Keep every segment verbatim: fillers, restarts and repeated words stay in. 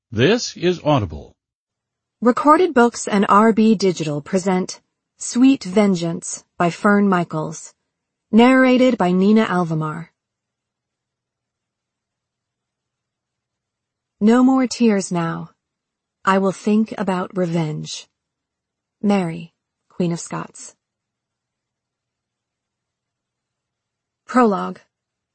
This is Audible. Recorded Books and R B Digital present Sweet Vengeance by Fern Michaels. Narrated by Nina Alvamar. No more tears now. I will think about revenge. Mary, Queen of Scots. Prologue.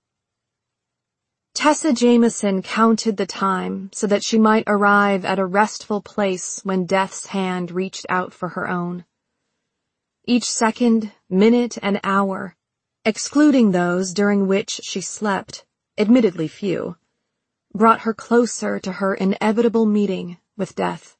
Tessa Jameson counted the time so that she might arrive at a restful place when death's hand reached out for her own. Each second, minute, and hour, excluding those during which she slept, admittedly few, brought her closer to her inevitable meeting with death.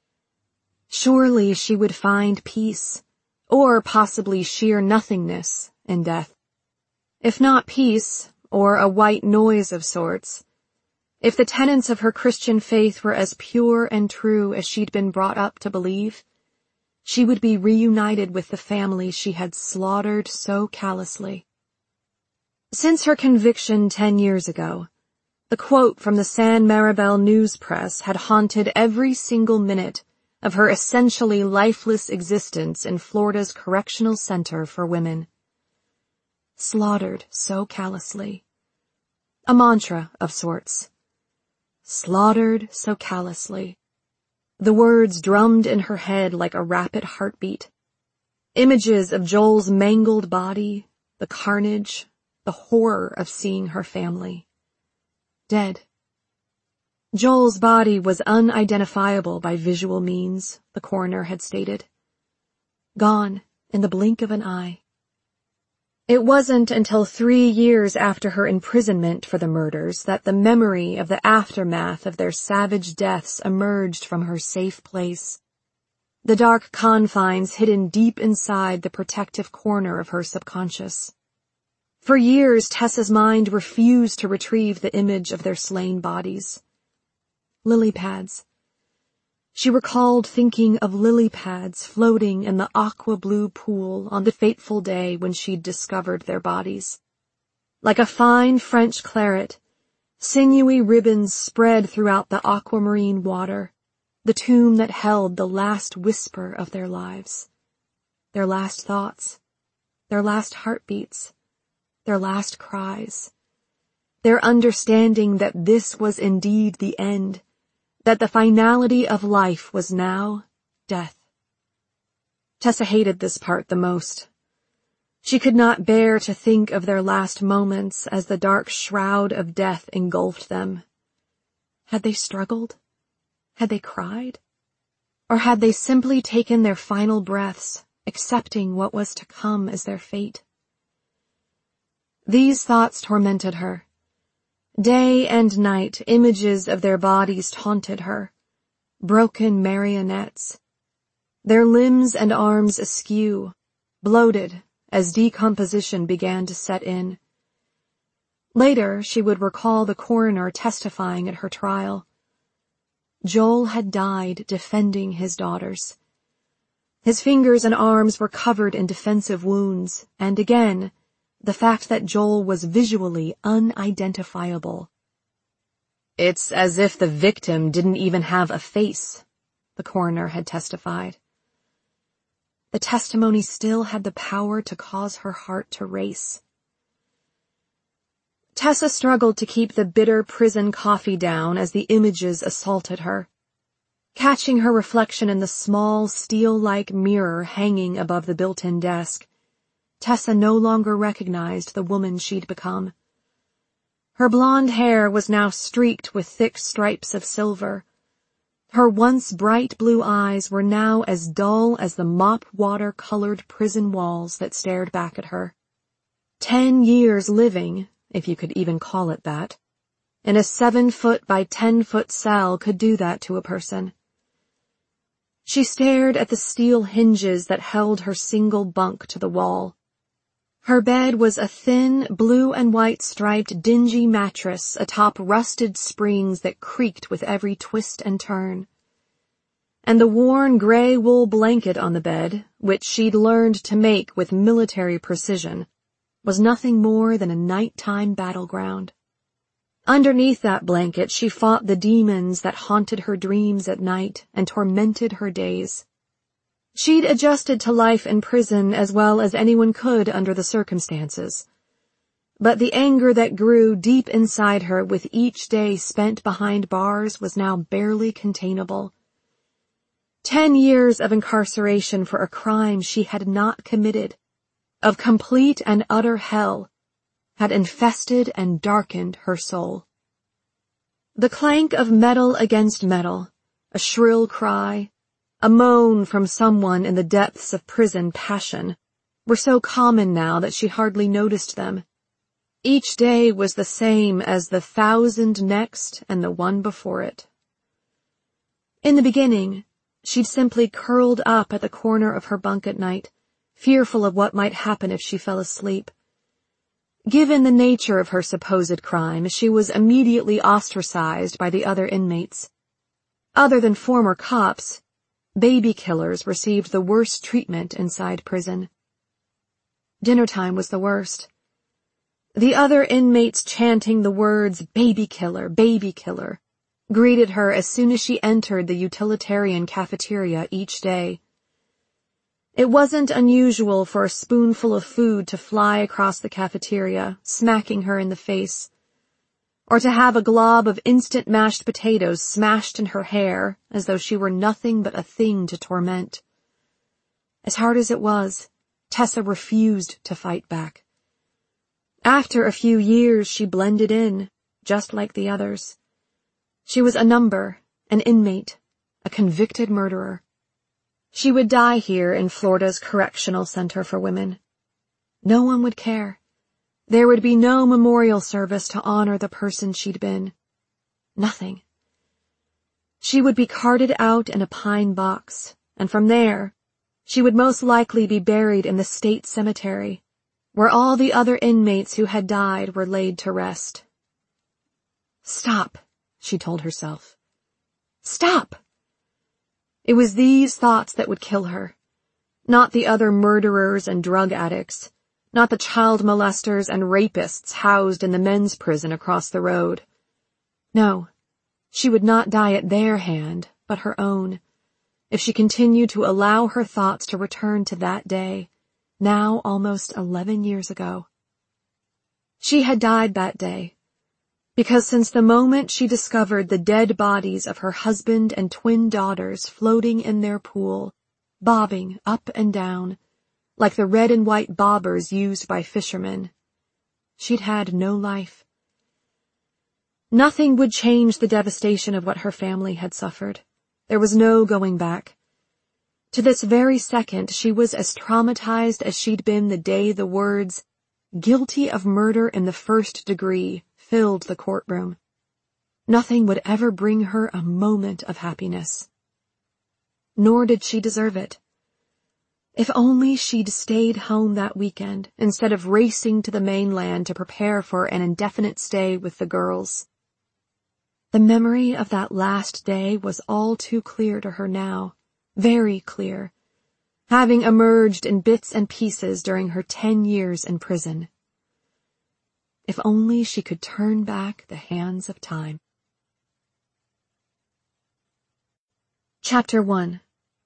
Surely she would find peace, or possibly sheer nothingness, in death. If not peace, or a white noise of sorts, if the tenets of her Christian faith were as pure and true as she'd been brought up to believe, she would be reunited with the family she had slaughtered so callously. Since her conviction ten years ago, the quote from the San Maribel News Press had haunted every single minute of her essentially lifeless existence in Florida's Correctional Center for Women. Slaughtered so callously. A mantra of sorts. Slaughtered so callously. The words drummed in her head like a rapid heartbeat. Images of Joel's mangled body, the carnage, the horror of seeing her family. Dead. Joel's body was unidentifiable by visual means, the coroner had stated. Gone in the blink of an eye. It wasn't until three years after her imprisonment for the murders that the memory of the aftermath of their savage deaths emerged from her safe place. The dark confines hidden deep inside the protective corner of her subconscious. For years, Tessa's mind refused to retrieve the image of their slain bodies. Lily pads. She recalled thinking of lily pads floating in the aqua-blue pool on the fateful day when she'd discovered their bodies. Like a fine French claret, sinewy ribbons spread throughout the aquamarine water, the tomb that held the last whisper of their lives, their last thoughts, their last heartbeats, their last cries, their understanding that this was indeed the end, that the finality of life was now death. Tessa hated this part the most. She could not bear to think of their last moments as the dark shroud of death engulfed them. Had they struggled? Had they cried? Or had they simply taken their final breaths, accepting what was to come as their fate? These thoughts tormented her. Day and night, images of their bodies taunted her. Broken marionettes. Their limbs and arms askew, bloated as decomposition began to set in. Later, she would recall the coroner testifying at her trial. Joel had died defending his daughters. His fingers and arms were covered in defensive wounds, and again, the fact that Joel was visually unidentifiable. It's as if the victim didn't even have a face, the coroner had testified. The testimony still had the power to cause her heart to race. Tessa struggled to keep the bitter prison coffee down as the images assaulted her. Catching her reflection in the small, steel-like mirror hanging above the built-in desk, Tessa no longer recognized the woman she'd become. Her blonde hair was now streaked with thick stripes of silver. Her once bright blue eyes were now as dull as the mop-water-colored prison walls that stared back at her. Ten years living, if you could even call it that, in a seven-foot by ten-foot cell could do that to a person. She stared at the steel hinges that held her single bunk to the wall. Her bed was a thin, blue and white striped dingy mattress atop rusted springs that creaked with every twist and turn. And the worn gray wool blanket on the bed, which she'd learned to make with military precision, was nothing more than a nighttime battleground. Underneath that blanket, she fought the demons that haunted her dreams at night and tormented her days. She'd adjusted to life in prison as well as anyone could under the circumstances. But the anger that grew deep inside her with each day spent behind bars was now barely containable. Ten years of incarceration for a crime she had not committed, of complete and utter hell, had infested and darkened her soul. The clank of metal against metal, a shrill cry, a moan from someone in the depths of prison passion, were so common now that she hardly noticed them. Each day was the same as the thousand next and the one before it. In the beginning, she'd simply curled up at the corner of her bunk at night, fearful of what might happen if she fell asleep. Given the nature of her supposed crime, she was immediately ostracized by the other inmates. Other than former cops, baby killers received the worst treatment inside prison. Dinner time was the worst. The other inmates chanting the words, "Baby killer, baby killer," greeted her as soon as she entered the utilitarian cafeteria each day. It wasn't unusual for a spoonful of food to fly across the cafeteria, smacking her in the face, or to have a glob of instant mashed potatoes smashed in her hair as though she were nothing but a thing to torment. As hard as it was, Tessa refused to fight back. After a few years, she blended in, just like the others. She was a number, an inmate, a convicted murderer. She would die here in Florida's Correctional Center for Women. No one would care. There would be no memorial service to honor the person she'd been. Nothing. She would be carted out in a pine box, and from there, she would most likely be buried in the state cemetery, where all the other inmates who had died were laid to rest. Stop, she told herself. Stop! It was these thoughts that would kill her, not the other murderers and drug addicts, not the child molesters and rapists housed in the men's prison across the road. No, she would not die at their hand, but her own, if she continued to allow her thoughts to return to that day, now almost eleven years ago. She had died that day, because since the moment she discovered the dead bodies of her husband and twin daughters floating in their pool, bobbing up and down, like the red and white bobbers used by fishermen, she'd had no life. Nothing would change the devastation of what her family had suffered. There was no going back. To this very second, she was as traumatized as she'd been the day the words, "guilty of murder in the first degree," filled the courtroom. Nothing would ever bring her a moment of happiness. Nor did she deserve it. If only she'd stayed home that weekend, instead of racing to the mainland to prepare for an indefinite stay with the girls. The memory of that last day was all too clear to her now. Very clear, having emerged in bits and pieces during her ten years in prison. If only she could turn back the hands of time. Chapter one.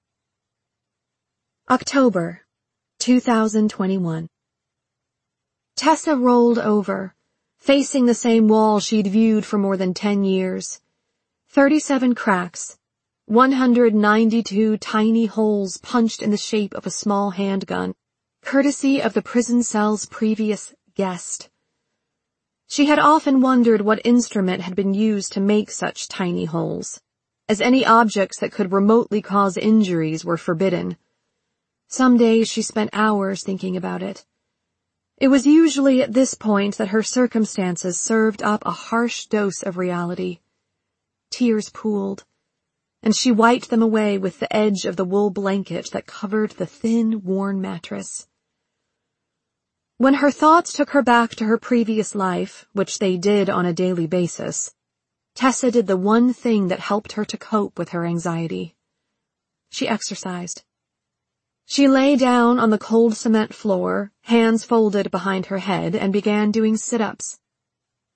October, two thousand twenty-one. Tessa rolled over, facing the same wall she'd viewed for more than ten years. Thirty-seven cracks, one hundred ninety-two tiny holes punched in the shape of a small handgun, courtesy of the prison cell's previous guest. She had often wondered what instrument had been used to make such tiny holes, as any objects that could remotely cause injuries were forbidden. Some days she spent hours thinking about it. It was usually at this point that her circumstances served up a harsh dose of reality. Tears pooled, and she wiped them away with the edge of the wool blanket that covered the thin, worn mattress. When her thoughts took her back to her previous life, which they did on a daily basis, Tessa did the one thing that helped her to cope with her anxiety. She exercised. She lay down on the cold cement floor, hands folded behind her head, and began doing sit-ups.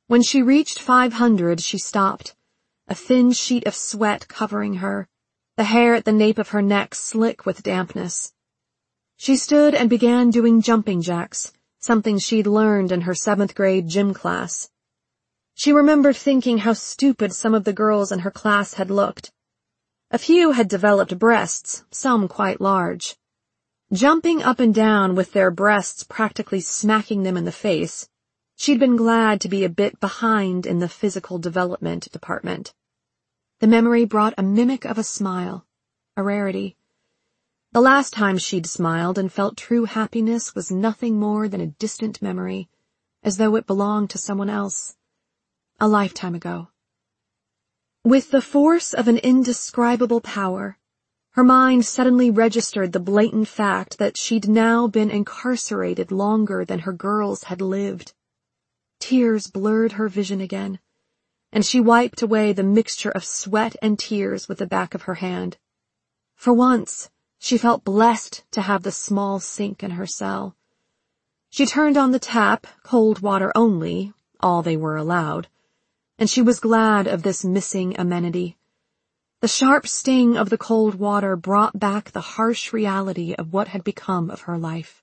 When she reached five hundred, she stopped, a thin sheet of sweat covering her, the hair at the nape of her neck slick with dampness. She stood and began doing jumping jacks, something she'd learned in her seventh grade gym class. She remembered thinking how stupid some of the girls in her class had looked. A few had developed breasts, some quite large. Jumping up and down with their breasts practically smacking them in the face, she'd been glad to be a bit behind in the physical development department. The memory brought a mimic of a smile, a rarity. The last time she'd smiled and felt true happiness was nothing more than a distant memory, as though it belonged to someone else. A lifetime ago. With the force of an indescribable power, her mind suddenly registered the blatant fact that she'd now been incarcerated longer than her girls had lived. Tears blurred her vision again, and she wiped away the mixture of sweat and tears with the back of her hand. For once, she felt blessed to have the small sink in her cell. She turned on the tap, cold water only, all they were allowed, and she was glad of this missing amenity. The sharp sting of the cold water brought back the harsh reality of what had become of her life.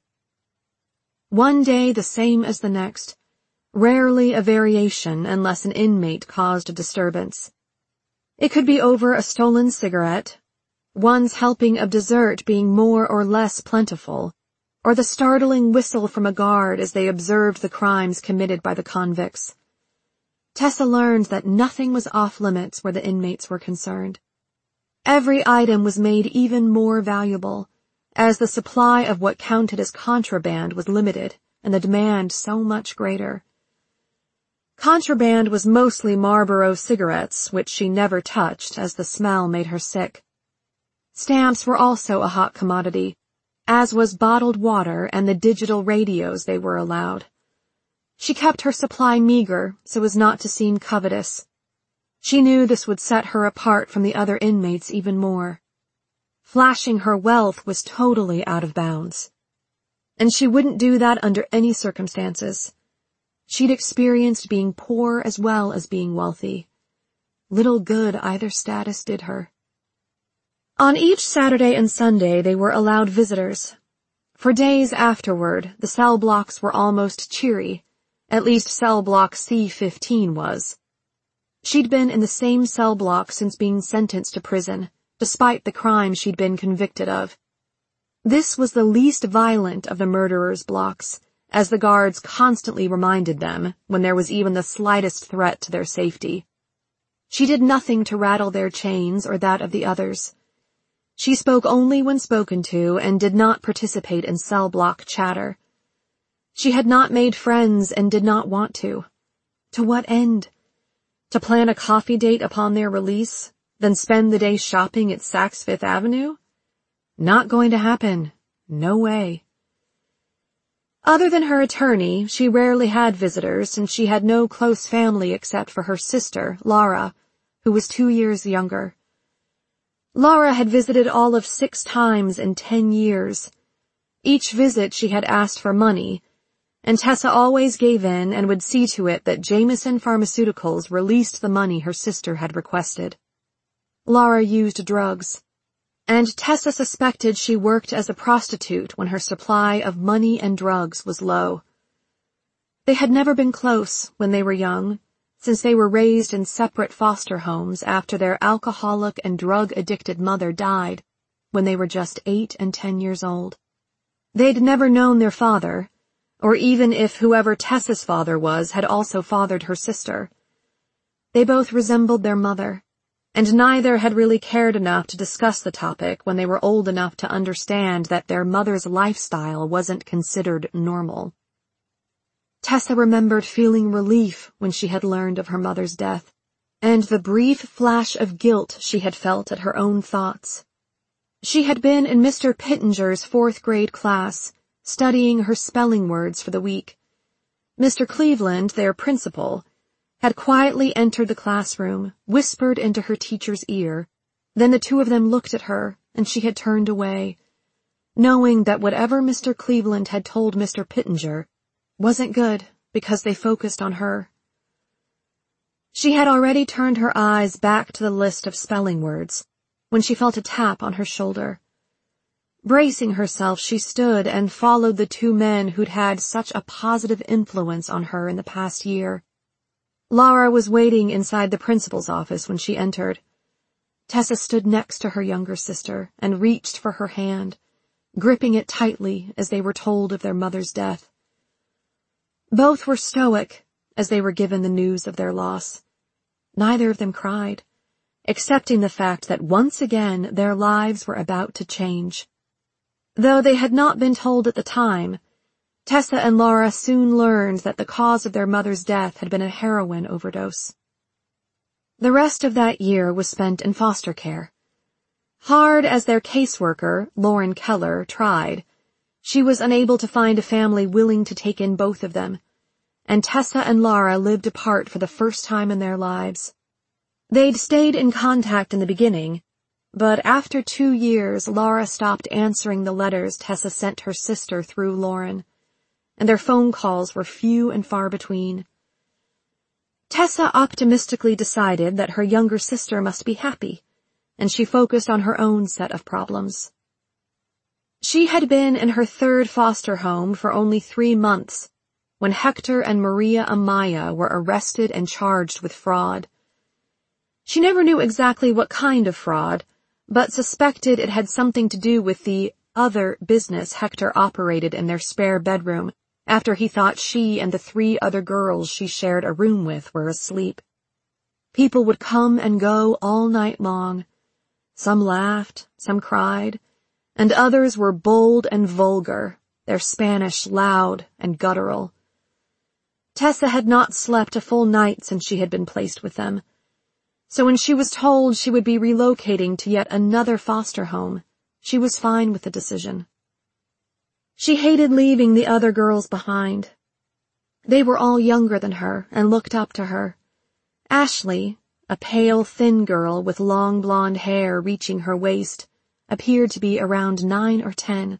One day the same as the next, rarely a variation unless an inmate caused a disturbance. It could be over a stolen cigarette, one's helping of dessert being more or less plentiful, or the startling whistle from a guard as they observed the crimes committed by the convicts. Tessa learned that nothing was off limits where the inmates were concerned. Every item was made even more valuable, as the supply of what counted as contraband was limited and the demand so much greater. Contraband was mostly Marlboro cigarettes, which she never touched as the smell made her sick. Stamps were also a hot commodity, as was bottled water and the digital radios they were allowed. She kept her supply meager so as not to seem covetous. She knew this would set her apart from the other inmates even more. Flashing her wealth was totally out of bounds. And she wouldn't do that under any circumstances. She'd experienced being poor as well as being wealthy. Little good either status did her. On each Saturday and Sunday they were allowed visitors. For days afterward, the cell blocks were almost cheery. At least cell block C fifteen was. She'd been in the same cell block since being sentenced to prison, despite the crime she'd been convicted of. This was the least violent of the murderers' blocks, as the guards constantly reminded them when there was even the slightest threat to their safety. She did nothing to rattle their chains or that of the others. She spoke only when spoken to and did not participate in cell block chatter. She had not made friends and did not want to. To what end? To plan a coffee date upon their release, then spend the day shopping at Saks Fifth Avenue? Not going to happen. No way. Other than her attorney, she rarely had visitors since she had no close family except for her sister, Laura, who was two years younger. Laura had visited all of six times in ten years. Each visit she had asked for money, and Tessa always gave in and would see to it that Jameson Pharmaceuticals released the money her sister had requested. Laura used drugs, and Tessa suspected she worked as a prostitute when her supply of money and drugs was low. They had never been close when they were young, since they were raised in separate foster homes after their alcoholic and drug-addicted mother died when they were just eight and ten years old. They'd never known their father, or even if whoever Tessa's father was had also fathered her sister. They both resembled their mother, and neither had really cared enough to discuss the topic when they were old enough to understand that their mother's lifestyle wasn't considered normal. Tessa remembered feeling relief when she had learned of her mother's death, and the brief flash of guilt she had felt at her own thoughts. She had been in Mister Pittenger's fourth grade class, studying her spelling words for the week. Mister Cleveland, their principal, had quietly entered the classroom, whispered into her teacher's ear, then the two of them looked at her, and she had turned away, knowing that whatever Mister Cleveland had told Mister Pittenger wasn't good because they focused on her. She had already turned her eyes back to the list of spelling words when she felt a tap on her shoulder. Bracing herself, she stood and followed the two men who'd had such a positive influence on her in the past year. Lara was waiting inside the principal's office when she entered. Tessa stood next to her younger sister and reached for her hand, gripping it tightly as they were told of their mother's death. Both were stoic as they were given the news of their loss. Neither of them cried, accepting the fact that once again their lives were about to change. Though they had not been told at the time, Tessa and Lara soon learned that the cause of their mother's death had been a heroin overdose. The rest of that year was spent in foster care. Hard as their caseworker, Lauren Keller, tried, she was unable to find a family willing to take in both of them, and Tessa and Lara lived apart for the first time in their lives. They'd stayed in contact in the beginning, but after two years Lara stopped answering the letters Tessa sent her sister through Lauren, and their phone calls were few and far between. Tessa optimistically decided that her younger sister must be happy, and she focused on her own set of problems. She had been in her third foster home for only three months when Hector and Maria Amaya were arrested and charged with fraud. She never knew exactly what kind of fraud, but suspected it had something to do with the other business Hector operated in their spare bedroom after he thought she and the three other girls she shared a room with were asleep. People would come and go all night long. Some laughed, some cried, and others were bold and vulgar, their Spanish loud and guttural. Tessa had not slept a full night since she had been placed with them, so when she was told she would be relocating to yet another foster home, she was fine with the decision. She hated leaving the other girls behind. They were all younger than her and looked up to her. Ashley, a pale, thin girl with long blonde hair reaching her waist, appeared to be around nine or ten.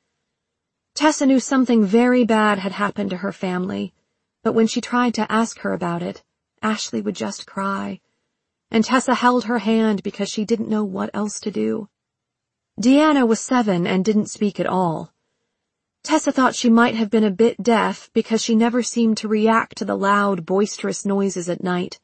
Tessa knew something very bad had happened to her family, but when she tried to ask her about it, Ashley would just cry, and Tessa held her hand because she didn't know what else to do. Deanna was seven and didn't speak at all. Tessa thought she might have been a bit deaf because she never seemed to react to the loud, boisterous noises at night.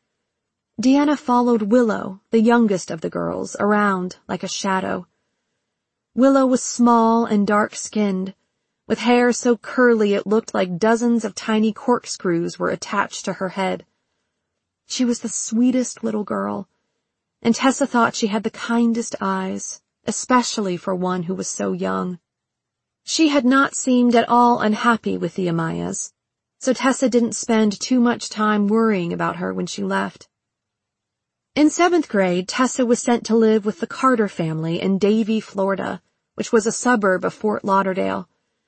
Deanna followed Willow, the youngest of the girls, around like a shadow. Willow was small and dark-skinned, with hair so curly it looked like dozens of tiny corkscrews were attached to her head. She was the sweetest little girl, and Tessa thought she had the kindest eyes, especially for one who was so young. She had not seemed at all unhappy with the Amayas, so Tessa didn't spend too much time worrying about her when she left. In seventh grade, Tessa was sent to live with the Carter family in Davie, Florida, which was a suburb of Fort Lauderdale.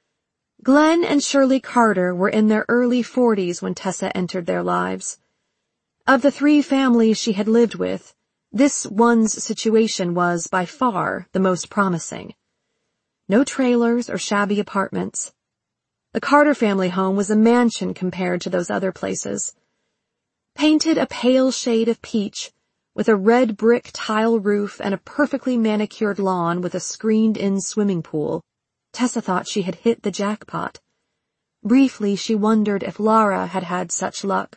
Glenn and Shirley Carter were in their early forties when Tessa entered their lives. Of the three families she had lived with, this one's situation was, by far, the most promising. No trailers or shabby apartments. The Carter family home was a mansion compared to those other places. Painted a pale shade of peach, with a red brick tile roof and a perfectly manicured lawn with a screened-in swimming pool, Tessa thought she had hit the jackpot. Briefly, she wondered if Lara had had such luck.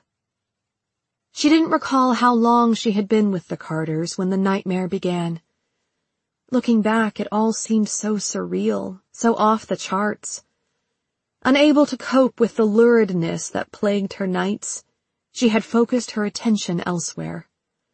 She didn't recall how long she had been with the Carters when the nightmare began. Looking back, it all seemed so surreal, so off the charts. Unable to cope with the luridness that plagued her nights, she had focused her attention elsewhere.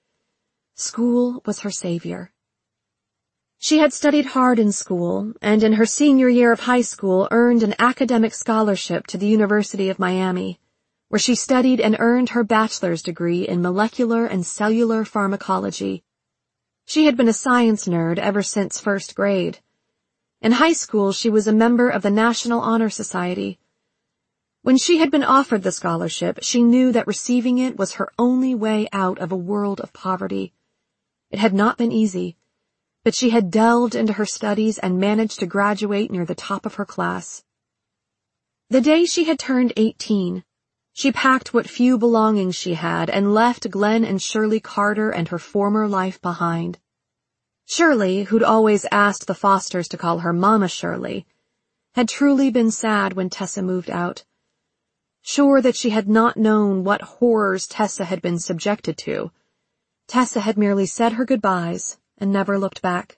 School was her savior. She had studied hard in school, and in her senior year of high school earned an academic scholarship to the University of Miami, where she studied and earned her bachelor's degree in molecular and cellular pharmacology. She had been a science nerd ever since first grade. In high school, she was a member of the National Honor Society. When she had been offered the scholarship, she knew that receiving it was her only way out of a world of poverty. It had not been easy, but she had delved into her studies and managed to graduate near the top of her class. The day she had turned eighteen, She packed what few belongings she had and left Glenn and Shirley Carter and her former life behind. Shirley, who'd always asked the Fosters to call her Mama Shirley, had truly been sad when Tessa moved out. Sure that she had not known what horrors Tessa had been subjected to, Tessa had merely said her goodbyes and never looked back.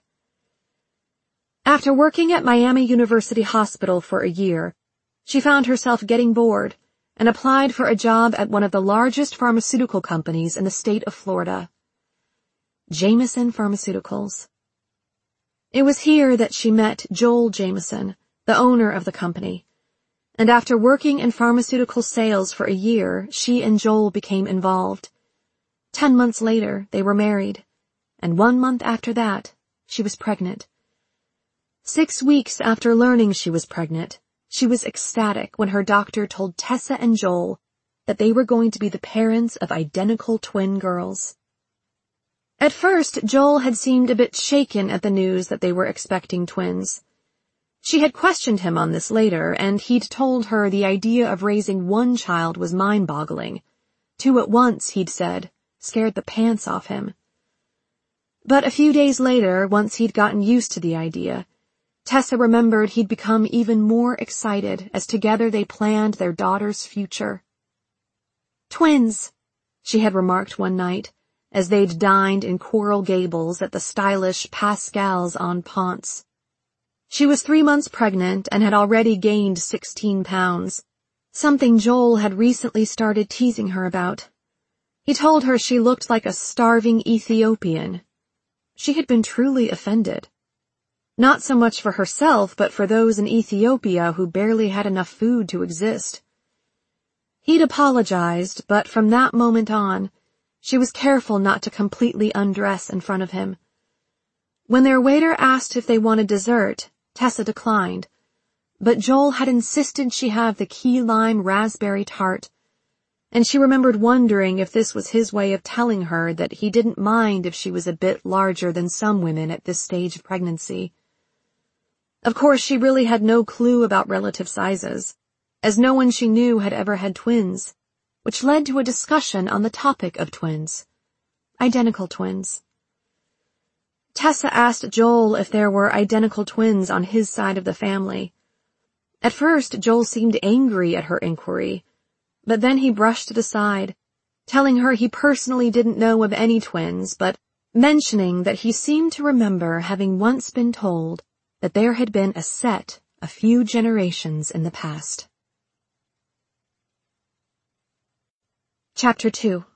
After working at Miami University Hospital for a year, she found herself getting bored and applied for a job at one of the largest pharmaceutical companies in the state of Florida, Jameson Pharmaceuticals. It was here that she met Joel Jameson, the owner of the company, and after working in pharmaceutical sales for a year, she and Joel became involved. Ten months later, they were married, and one month after that, she was pregnant. Six weeks after learning she was pregnant, she was ecstatic when her doctor told Tessa and Joel that they were going to be the parents of identical twin girls. At first, Joel had seemed a bit shaken at the news that they were expecting twins. She had questioned him on this later, and he'd told her the idea of raising one child was mind-boggling. Two at once, he'd said, scared the pants off him. But a few days later, once he'd gotten used to the idea, Tessa remembered he'd become even more excited as together they planned their daughter's future. Twins, she had remarked one night, as they'd dined in Coral Gables at the stylish Pascal's on Ponce. She was three months pregnant and had already gained sixteen pounds, something Joel had recently started teasing her about. He told her she looked like a starving Ethiopian. She had been truly offended. Not so much for herself, but for those in Ethiopia who barely had enough food to exist. He'd apologized, but from that moment on, she was careful not to completely undress in front of him. When their waiter asked if they wanted dessert, Tessa declined, but Joel had insisted she have the key lime raspberry tart, and she remembered wondering if this was his way of telling her that he didn't mind if she was a bit larger than some women at this stage of pregnancy. Of course, she really had no clue about relative sizes, as no one she knew had ever had twins, which led to a discussion on the topic of twins. Identical twins. Tessa asked Joel if there were identical twins on his side of the family. At first, Joel seemed angry at her inquiry, but then he brushed it aside, telling her he personally didn't know of any twins, but mentioning that he seemed to remember having once been told that there had been a set a few generations in the past. Chapter two.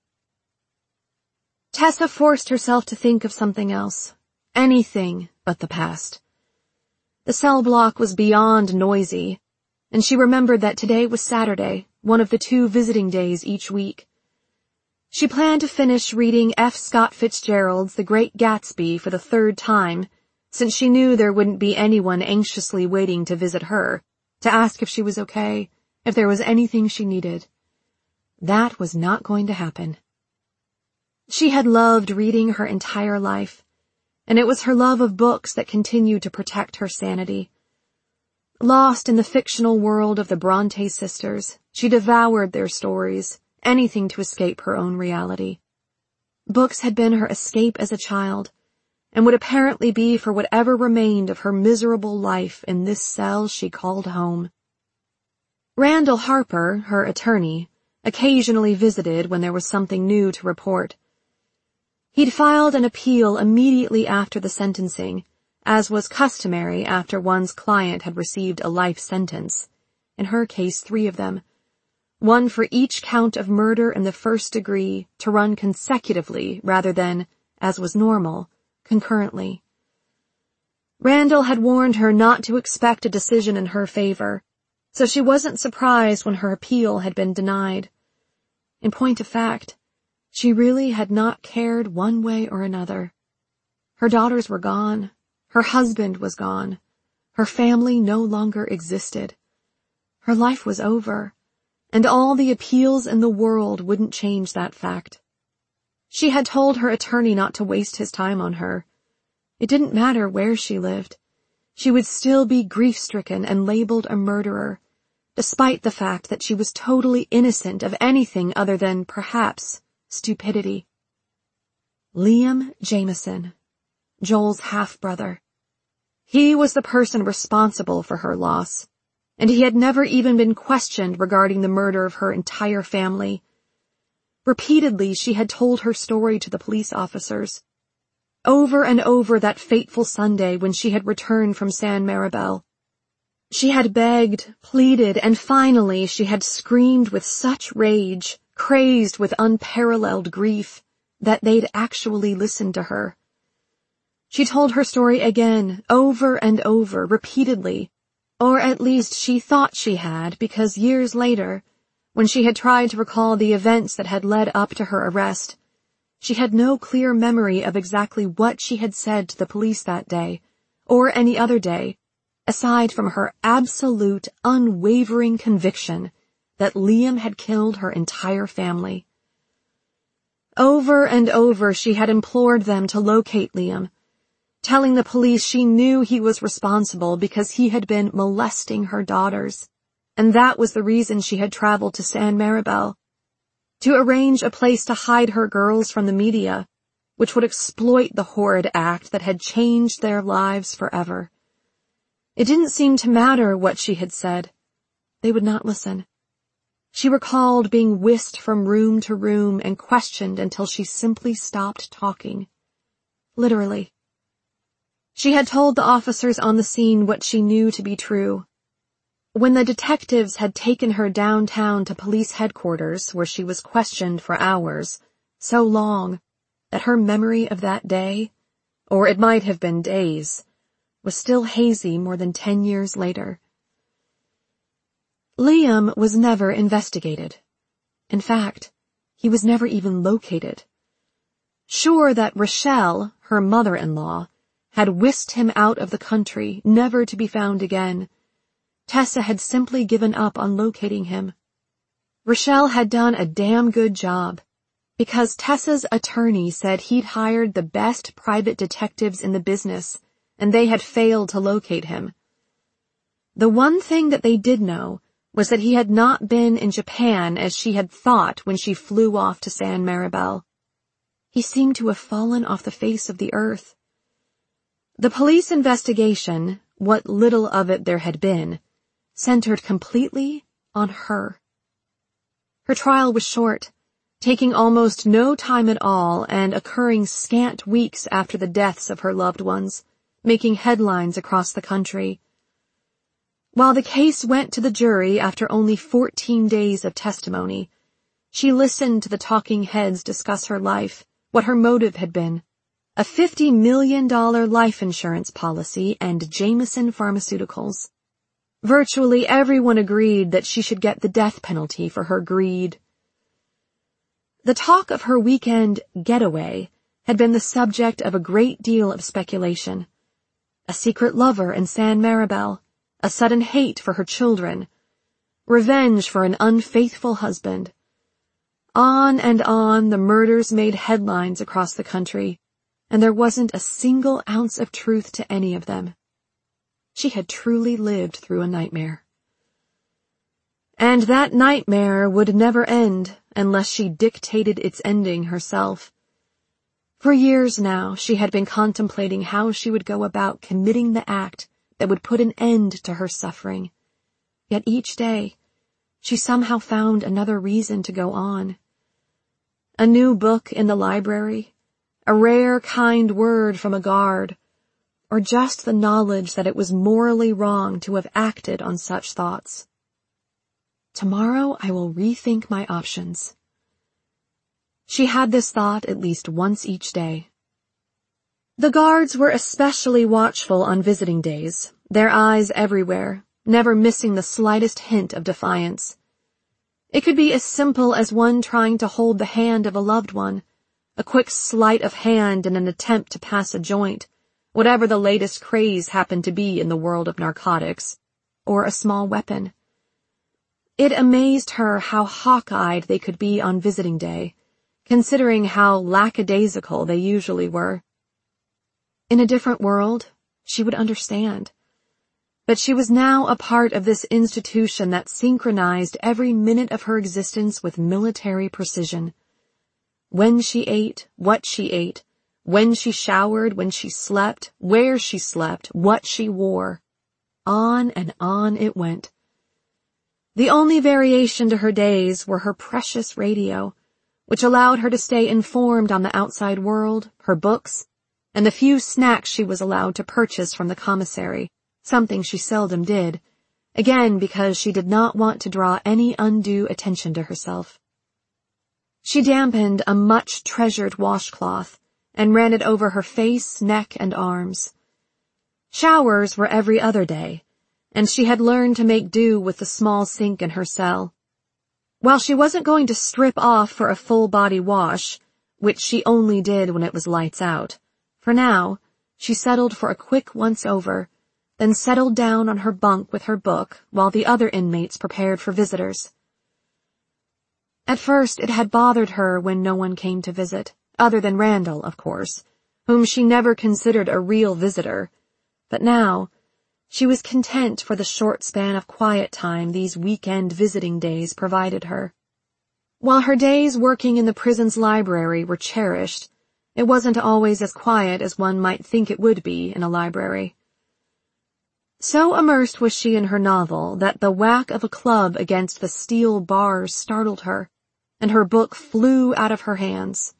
Tessa forced herself to think of something else, anything but the past. The cell block was beyond noisy, and she remembered that today was Saturday, one of the two visiting days each week. She planned to finish reading F. Scott Fitzgerald's The Great Gatsby for the third time, since she knew there wouldn't be anyone anxiously waiting to visit her, to ask if she was okay, if there was anything she needed. That was not going to happen. She had loved reading her entire life, and it was her love of books that continued to protect her sanity. Lost in the fictional world of the Bronte sisters, she devoured their stories, anything to escape her own reality. Books had been her escape as a child, and would apparently be for whatever remained of her miserable life in this cell she called home. Randall Harper, her attorney, occasionally visited when there was something new to report. He'd filed an appeal immediately after the sentencing, as was customary after one's client had received a life sentence, in her case three of them, one for each count of murder in the first degree to run consecutively rather than, as was normal, concurrently. Randall had warned her not to expect a decision in her favor, so she wasn't surprised when her appeal had been denied. In point of fact, she really had not cared one way or another. Her daughters were gone, her husband was gone, her family no longer existed. Her life was over, and all the appeals in the world wouldn't change that fact. She had told her attorney not to waste his time on her. It didn't matter where she lived. She would still be grief-stricken and labeled a murderer, despite the fact that she was totally innocent of anything other than, perhaps, stupidity. Liam Jamison, Joel's half-brother. He was the person responsible for her loss, and he had never even been questioned regarding the murder of her entire family. Repeatedly, she had told her story to the police officers. Over and over that fateful Sunday when she had returned from San Maribel, she had begged, pleaded, and finally she had screamed with such rage, crazed with unparalleled grief, that they'd actually listened to her. She told her story again, over and over, repeatedly, or at least she thought she had, because years later, when she had tried to recall the events that had led up to her arrest, she had no clear memory of exactly what she had said to the police that day, or any other day, aside from her absolute, unwavering conviction that Liam had killed her entire family. Over and over she had implored them to locate Liam, telling the police she knew he was responsible because he had been molesting her daughters, and that was the reason she had traveled to San Maribel, to arrange a place to hide her girls from the media, which would exploit the horrid act that had changed their lives forever. It didn't seem to matter what she had said. They would not listen. She recalled being whisked from room to room and questioned until she simply stopped talking. Literally. She had told the officers on the scene what she knew to be true. When the detectives had taken her downtown to police headquarters, where she was questioned for hours, so long that her memory of that day, or it might have been days, was still hazy more than ten years later. Liam was never investigated. In fact, he was never even located. Sure that Rochelle, her mother-in-law, had whisked him out of the country, never to be found again, Tessa had simply given up on locating him. Rochelle had done a damn good job, because Tessa's attorney said he'd hired the best private detectives in the business, and they had failed to locate him. The one thing that they did know was that he had not been in Japan as she had thought when she flew off to San Maribel. He seemed to have fallen off the face of the earth. The police investigation, what little of it there had been, centered completely on her. Her trial was short, taking almost no time at all and occurring scant weeks after the deaths of her loved ones, making headlines across the country. While the case went to the jury after only fourteen days of testimony, she listened to the talking heads discuss her life, what her motive had been, a fifty million dollars life insurance policy, and Jamison Pharmaceuticals. Virtually everyone agreed that she should get the death penalty for her greed. The talk of her weekend getaway had been the subject of a great deal of speculation. A secret lover in San Maribel, a sudden hate for her children, revenge for an unfaithful husband. On and on the murders made headlines across the country, and there wasn't a single ounce of truth to any of them. She had truly lived through a nightmare. And that nightmare would never end unless she dictated its ending herself. For years now, she had been contemplating how she would go about committing the act that would put an end to her suffering. Yet each day, she somehow found another reason to go on. A new book in the library, a rare kind word from a guard, or just the knowledge that it was morally wrong to have acted on such thoughts. Tomorrow I will rethink my options. She had this thought at least once each day. The guards were especially watchful on visiting days, their eyes everywhere, never missing the slightest hint of defiance. It could be as simple as one trying to hold the hand of a loved one, a quick sleight of hand in an attempt to pass a joint, whatever the latest craze happened to be in the world of narcotics, or a small weapon. It amazed her how hawk-eyed they could be on visiting day, considering how lackadaisical they usually were. In a different world, she would understand. But she was now a part of this institution that synchronized every minute of her existence with military precision. When she ate, what she ate, when she showered, when she slept, where she slept, what she wore. On and on it went. The only variation to her days were her precious radio, which allowed her to stay informed on the outside world, her books, and the few snacks she was allowed to purchase from the commissary, something she seldom did, again because she did not want to draw any undue attention to herself. She dampened a much-treasured washcloth and ran it over her face, neck, and arms. Showers were every other day, and she had learned to make do with the small sink in her cell. While she wasn't going to strip off for a full-body wash, which she only did when it was lights out, for now, she settled for a quick once-over, then settled down on her bunk with her book while the other inmates prepared for visitors. At first, it had bothered her when no one came to visit, other than Randall, of course, whom she never considered a real visitor, but now, she was content for the short span of quiet time these weekend visiting days provided her. While her days working in the prison's library were cherished, it wasn't always as quiet as one might think it would be in a library. So immersed was she in her novel that the whack of a club against the steel bars startled her, and her book flew out of her hands.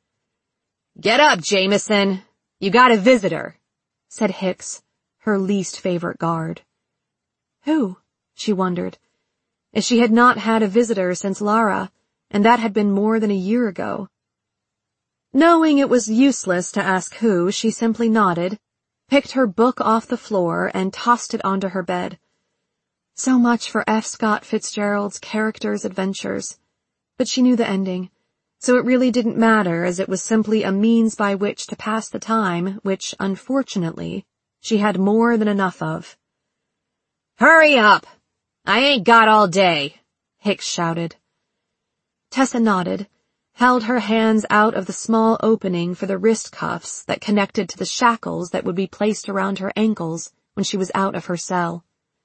"Get up, Jameson! You got a visitor," said Hicks, her least favorite guard. Who? She wondered, as she had not had a visitor since Lara, and that had been more than a year ago. Knowing it was useless to ask who, she simply nodded, picked her book off the floor, and tossed it onto her bed. So much for F. Scott Fitzgerald's characters' adventures. But she knew the ending, so it really didn't matter, as it was simply a means by which to pass the time, which, unfortunately, she had more than enough of. "Hurry up! I ain't got all day," Hicks shouted. Tessa nodded, held her hands out of the small opening for the wrist cuffs that connected to the shackles that would be placed around her ankles when she was out of her cell.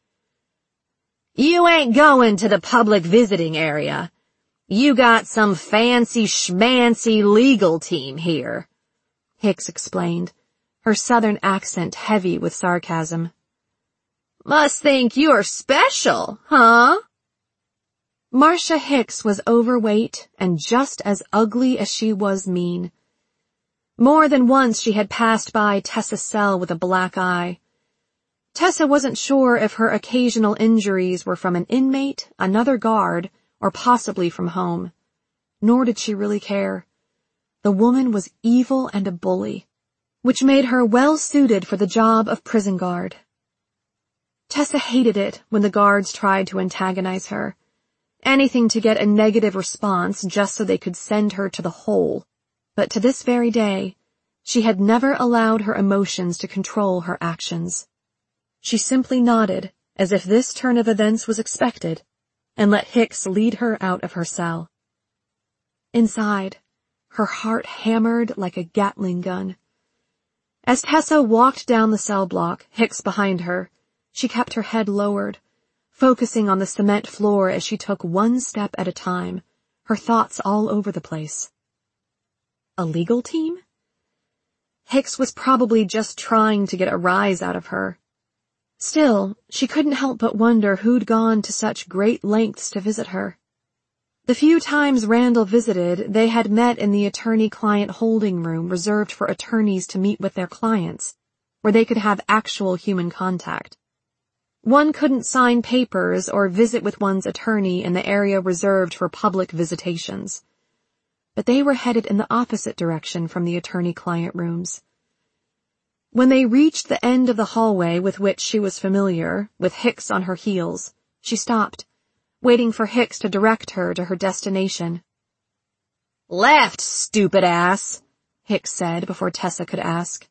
"You ain't going to the public visiting area. You got some fancy schmancy legal team here," Hicks explained, her southern accent heavy with sarcasm. "Must think you're special, huh?" Marcia Hicks was overweight and just as ugly as she was mean. More than once she had passed by Tessa's cell with a black eye. Tessa wasn't sure if her occasional injuries were from an inmate, another guard, or possibly from home. Nor did she really care. The woman was evil and a bully, which made her well suited for the job of prison guard. Tessa hated it when the guards tried to antagonize her. Anything to get a negative response just so they could send her to the hole. But to this very day, she had never allowed her emotions to control her actions. She simply nodded, as if this turn of events was expected, and let Hicks lead her out of her cell. Inside, her heart hammered like a Gatling gun. As Tessa walked down the cell block, Hicks behind her, she kept her head lowered, focusing on the cement floor as she took one step at a time, her thoughts all over the place. A legal team? Hicks was probably just trying to get a rise out of her. Still, she couldn't help but wonder who'd gone to such great lengths to visit her. The few times Randall visited, they had met in the attorney-client holding room reserved for attorneys to meet with their clients, where they could have actual human contact. One couldn't sign papers or visit with one's attorney in the area reserved for public visitations. But they were headed in the opposite direction from the attorney-client rooms. When they reached the end of the hallway with which she was familiar, with Hicks on her heels, she stopped, waiting for Hicks to direct her to her destination. "Left, stupid ass," Hicks said before Tessa could ask.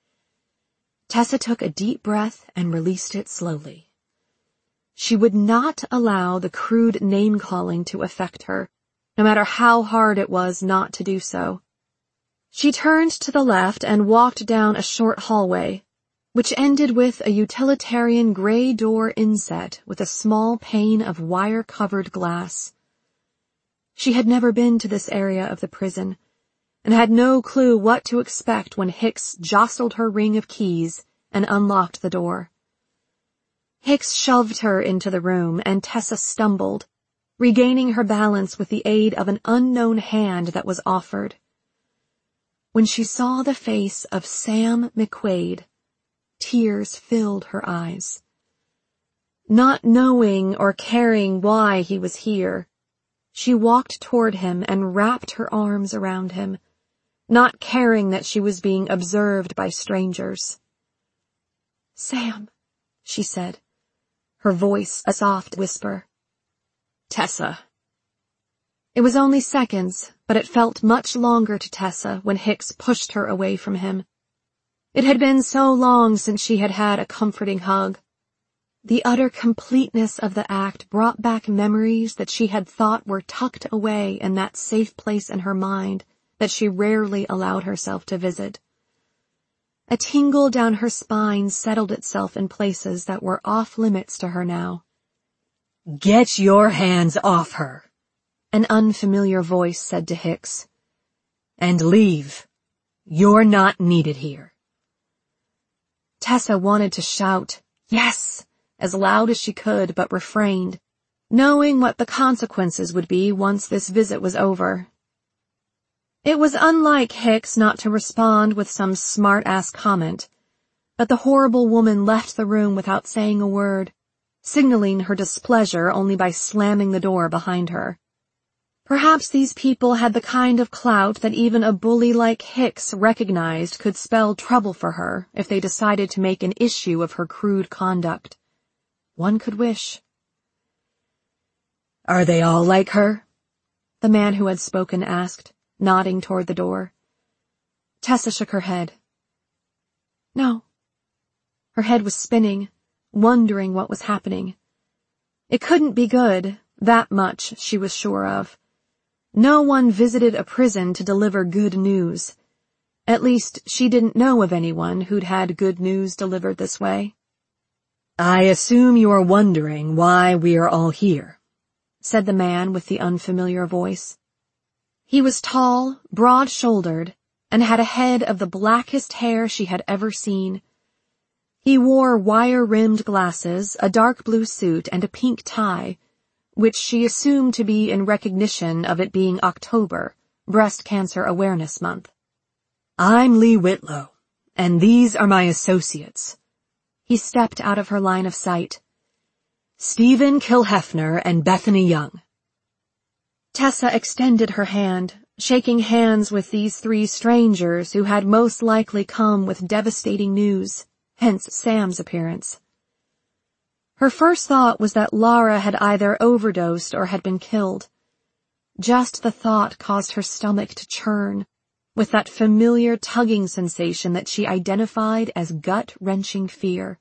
Tessa took a deep breath and released it slowly. She would not allow the crude name-calling to affect her, no matter how hard it was not to do so. She turned to the left and walked down a short hallway. which ended with a utilitarian gray door inset with a small pane of wire-covered glass. She had never been to this area of the prison, and had no clue what to expect when Hicks jostled her ring of keys and unlocked the door. Hicks shoved her into the room, and Tessa stumbled, regaining her balance with the aid of an unknown hand that was offered. When she saw the face of Sam McQuaid, tears filled her eyes. Not knowing or caring why he was here, she walked toward him and wrapped her arms around him, not caring that she was being observed by strangers. "Sam," she said, her voice a soft whisper. "Tessa." It was only seconds, but it felt much longer to Tessa when Hicks pushed her away from him. It had been so long since she had had a comforting hug. The utter completeness of the act brought back memories that she had thought were tucked away in that safe place in her mind that she rarely allowed herself to visit. A tingle down her spine settled itself in places that were off limits to her now. "Get your hands off her," an unfamiliar voice said to Hicks. "And leave. You're not needed here." Tessa wanted to shout, "Yes!" as loud as she could, but refrained, knowing what the consequences would be once this visit was over. It was unlike Hicks not to respond with some smart-ass comment, but the horrible woman left the room without saying a word, signaling her displeasure only by slamming the door behind her. Perhaps these people had the kind of clout that even a bully like Hicks recognized could spell trouble for her if they decided to make an issue of her crude conduct. One could wish. "Are they all like her?" the man who had spoken asked, nodding toward the door. Tessa shook her head. No. Her head was spinning, wondering what was happening. It couldn't be good, that much she was sure of. No one visited a prison to deliver good news. At least, she didn't know of anyone who'd had good news delivered this way. "I assume you're wondering why we're all here," said the man with the unfamiliar voice. He was tall, broad-shouldered, and had a head of the blackest hair she had ever seen. He wore wire-rimmed glasses, a dark blue suit, and a pink tie, which she assumed to be in recognition of it being October, Breast Cancer Awareness Month. "I'm Lee Whitlow, and these are my associates." He stepped out of her line of sight. "Stephen Kilhefner and Bethany Young." Tessa extended her hand, shaking hands with these three strangers who had most likely come with devastating news, hence Sam's appearance. Her first thought was that Lara had either overdosed or had been killed. Just the thought caused her stomach to churn, with that familiar tugging sensation that she identified as gut-wrenching fear.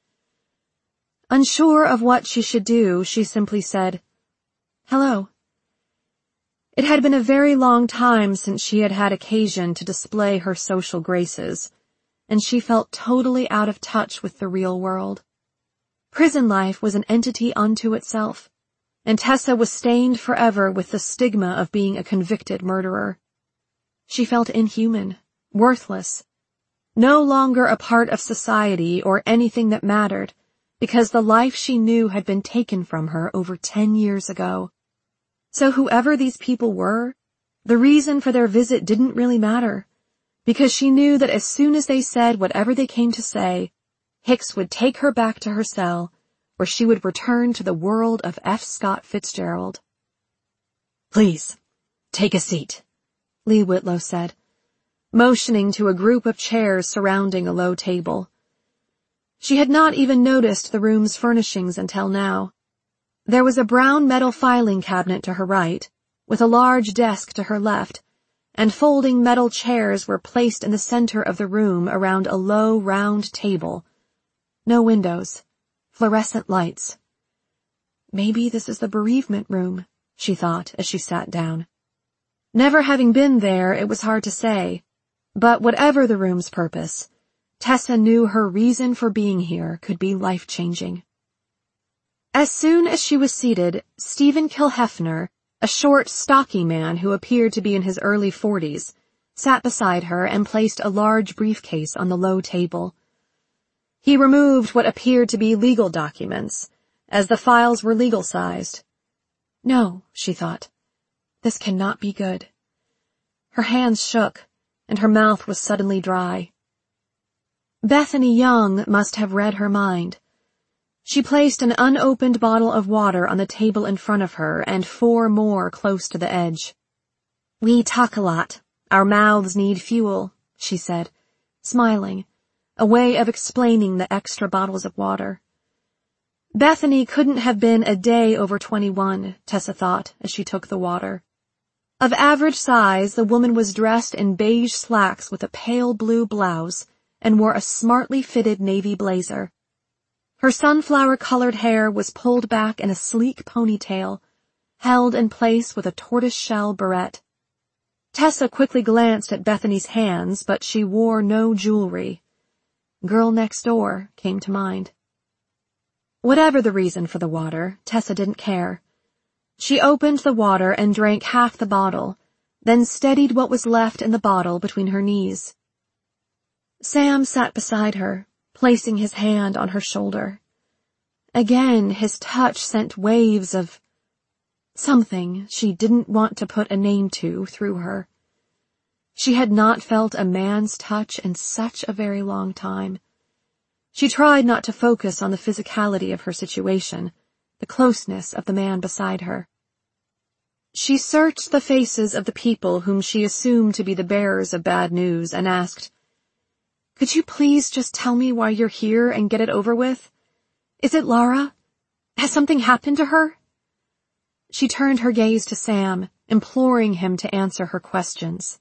Unsure of what she should do, she simply said, "Hello." It had been a very long time since she had had occasion to display her social graces, and she felt totally out of touch with the real world. Prison life was an entity unto itself, and Tessa was stained forever with the stigma of being a convicted murderer. She felt inhuman, worthless, no longer a part of society or anything that mattered, because the life she knew had been taken from her over ten years ago. So whoever these people were, the reason for their visit didn't really matter, because she knew that as soon as they said whatever they came to say, Hicks would take her back to her cell, where she would return to the world of F. Scott Fitzgerald. "Please, take a seat," Lee Whitlow said, motioning to a group of chairs surrounding a low table. She had not even noticed the room's furnishings until now. There was a brown metal filing cabinet to her right, with a large desk to her left, and folding metal chairs were placed in the center of the room around a low, round table. No windows, fluorescent lights. Maybe this is the bereavement room, she thought as she sat down. Never having been there, it was hard to say, but whatever the room's purpose, Tessa knew her reason for being here could be life-changing. As soon as she was seated, Stephen Kilhefner, a short, stocky man who appeared to be in his early forties, sat beside her and placed a large briefcase on the low table. He removed what appeared to be legal documents, as the files were legal-sized. No, she thought. This cannot be good. Her hands shook, and her mouth was suddenly dry. Bethany Young must have read her mind. She placed an unopened bottle of water on the table in front of her and four more close to the edge. "We talk a lot. Our mouths need fuel," she said, smiling, a way of explaining the extra bottles of water. Bethany couldn't have been a day over twenty-one, Tessa thought, as she took the water. Of average size, the woman was dressed in beige slacks with a pale blue blouse and wore a smartly fitted navy blazer. Her sunflower-colored hair was pulled back in a sleek ponytail, held in place with a tortoise-shell barrette. Tessa quickly glanced at Bethany's hands, but she wore no jewelry. Girl Next Door came to mind. Whatever the reason for the water, Tessa didn't care. She opened the water and drank half the bottle, then steadied what was left in the bottle between her knees. Sam sat beside her, placing his hand on her shoulder. Again, his touch sent waves of something she didn't want to put a name to through her. She had not felt a man's touch in such a very long time. She tried not to focus on the physicality of her situation, the closeness of the man beside her. She searched the faces of the people whom she assumed to be the bearers of bad news and asked, "Could you please just tell me why you're here and get it over with? Is it Lara? Has something happened to her?" She turned her gaze to Sam, imploring him to answer her questions.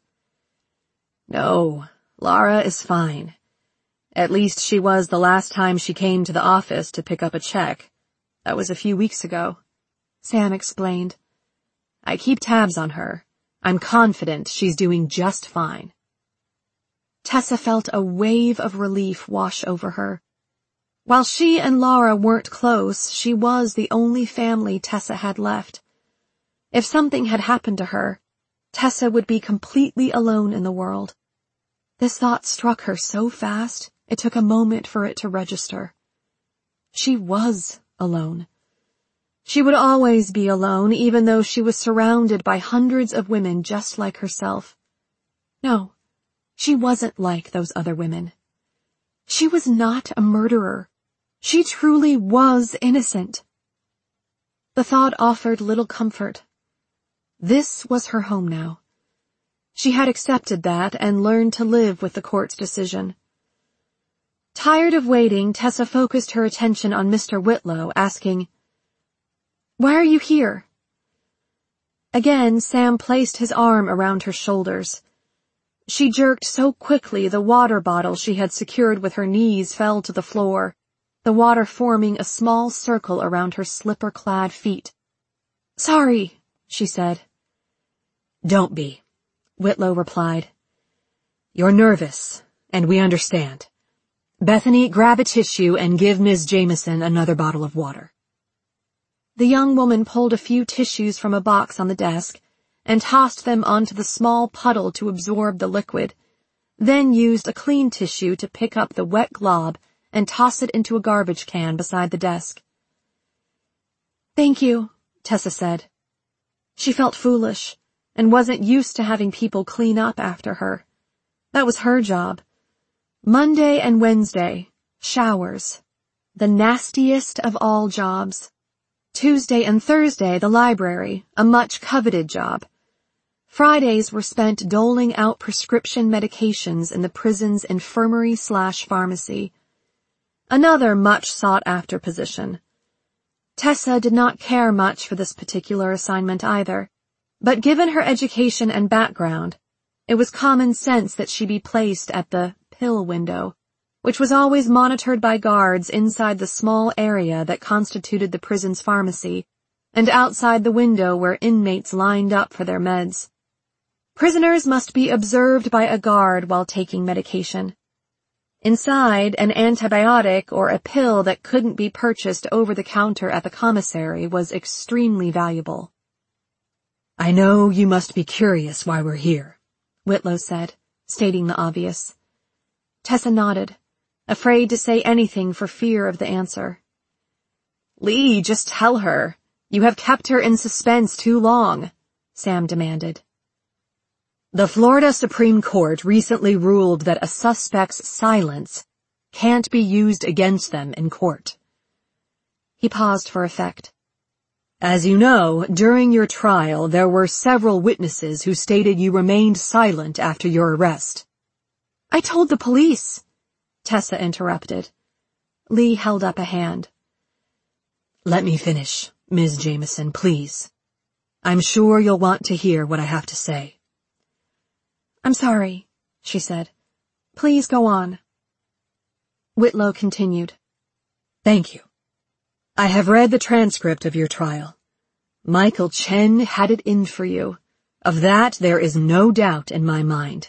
"No, Lara is fine. At least she was the last time she came to the office to pick up a check. That was a few weeks ago," Sam explained. "I keep tabs on her. I'm confident she's doing just fine." Tessa felt a wave of relief wash over her. While she and Lara weren't close, she was the only family Tessa had left. If something had happened to her, Tessa would be completely alone in the world. This thought struck her so fast, it took a moment for it to register. She was alone. She would always be alone, even though she was surrounded by hundreds of women just like herself. No, she wasn't like those other women. She was not a murderer. She truly was innocent. The thought offered little comfort. This was her home now. She had accepted that and learned to live with the court's decision. Tired of waiting, Tessa focused her attention on Mister Whitlow, asking, "Why are you here?" Again, Sam placed his arm around her shoulders. She jerked so quickly the water bottle she had secured with her knees fell to the floor, the water forming a small circle around her slipper-clad feet. "Sorry," she said. "Don't be," Whitlow replied. "You're nervous, and we understand. Bethany, grab a tissue and give Miz Jameson another bottle of water." The young woman pulled a few tissues from a box on the desk and tossed them onto the small puddle to absorb the liquid, then used a clean tissue to pick up the wet glob and toss it into a garbage can beside the desk. "Thank you," Tessa said. She felt foolish and wasn't used to having people clean up after her. That was her job. Monday and Wednesday, showers. The nastiest of all jobs. Tuesday and Thursday, the library, a much coveted job. Fridays were spent doling out prescription medications in the prison's infirmary slash pharmacy. Another much sought-after position. Tessa did not care much for this particular assignment either, but given her education and background, it was common sense that she be placed at the pill window, which was always monitored by guards inside the small area that constituted the prison's pharmacy, and outside the window where inmates lined up for their meds. Prisoners must be observed by a guard while taking medication. Inside, an antibiotic or a pill that couldn't be purchased over the counter at the commissary was extremely valuable. I know you must be curious why we're here, Whitlow said, stating the obvious. Tessa nodded, afraid to say anything for fear of the answer. Lee, just tell her. You have kept her in suspense too long, Sam demanded. The Florida Supreme Court recently ruled that a suspect's silence can't be used against them in court. He paused for effect. As you know, during your trial there were several witnesses who stated you remained silent after your arrest. I told the police, Tessa interrupted. Lee held up a hand. Let me finish, Miz Jameson, please. I'm sure you'll want to hear what I have to say. I'm sorry, she said. Please go on. Whitlow continued. Thank you. I have read the transcript of your trial. Michael Chen had it in for you. Of that there is no doubt in my mind.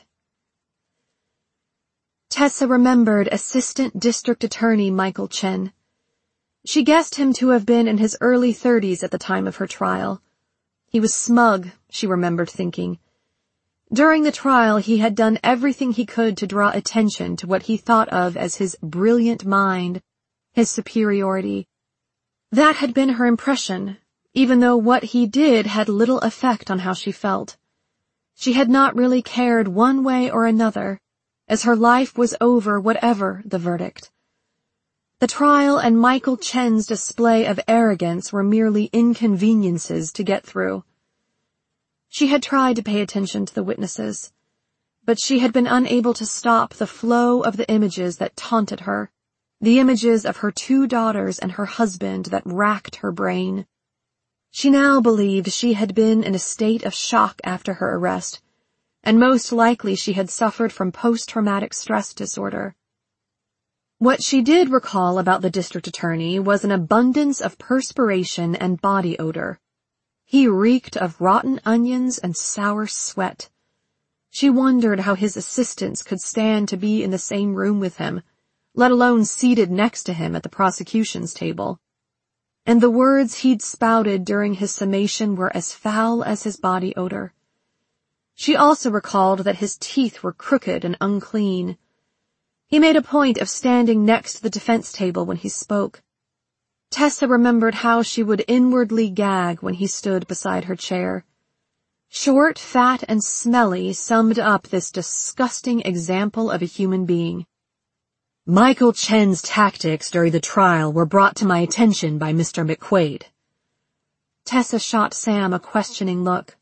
Tessa remembered Assistant District Attorney Michael Chen. She guessed him to have been in his early thirties at the time of her trial. He was smug, she remembered thinking. During the trial, he had done everything he could to draw attention to what he thought of as his brilliant mind, his superiority. That had been her impression, even though what he did had little effect on how she felt. She had not really cared one way or another, as her life was over whatever the verdict. The trial and Michael Chen's display of arrogance were merely inconveniences to get through. She had tried to pay attention to the witnesses, but she had been unable to stop the flow of the images that taunted her, the images of her two daughters and her husband that racked her brain. She now believed she had been in a state of shock after her arrest, and most likely she had suffered from post-traumatic stress disorder. What she did recall about the district attorney was an abundance of perspiration and body odor. He reeked of rotten onions and sour sweat. She wondered how his assistants could stand to be in the same room with him, let alone seated next to him at the prosecution's table. And the words he'd spouted during his summation were as foul as his body odor. She also recalled that his teeth were crooked and unclean. He made a point of standing next to the defense table when he spoke. Tessa remembered how she would inwardly gag when he stood beside her chair. Short, fat, and smelly summed up this disgusting example of a human being. Michael Chen's tactics during the trial were brought to my attention by Mister McQuaid. Tessa shot Sam a questioning look.